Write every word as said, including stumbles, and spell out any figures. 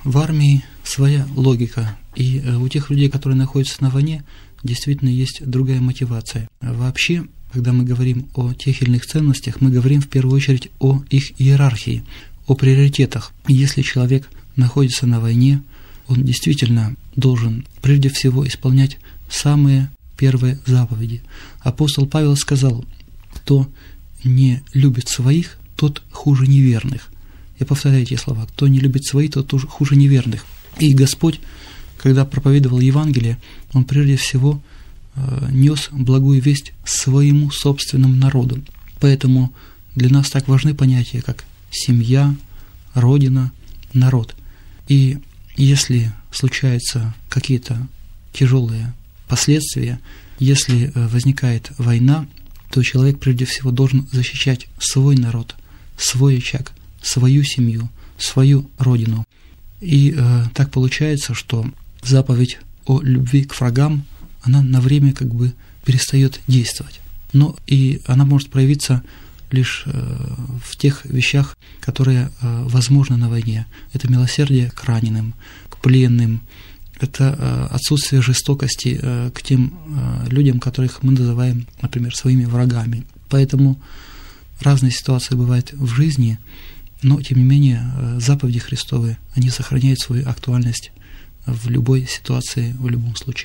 В армии своя логика, и у тех людей, которые находятся на войне, действительно есть другая мотивация. Вообще, когда мы говорим о тех или иных ценностях, мы говорим в первую очередь о их иерархии, о приоритетах. Если человек находится на войне, он действительно должен прежде всего исполнять самые первые заповеди. Апостол Павел сказал: кто не любит своих, тот хуже неверных. Я повторяю эти слова: кто не любит своих, тот хуже неверных. И Господь, когда проповедовал Евангелие, Он прежде всего э, нес благую весть своему собственному народу. Поэтому для нас так важны понятия, как семья, родина, народ. И если случаются какие-то тяжелые последствия, если возникает война, то человек прежде всего должен защищать свой народ, свой очаг, свою семью, свою родину. И э, так получается, что заповедь о любви к врагам, она на время как бы перестает действовать. Но и она может проявиться лишь э, в тех вещах, которые э, возможны на войне. Это милосердие к раненым, к пленным, это э, отсутствие жестокости э, к тем э, людям, которых мы называем, например, своими врагами. Поэтому разные ситуации бывают в жизни, но, тем не менее, э, заповеди Христовы, они сохраняют свою актуальность в любой ситуации, в любом случае.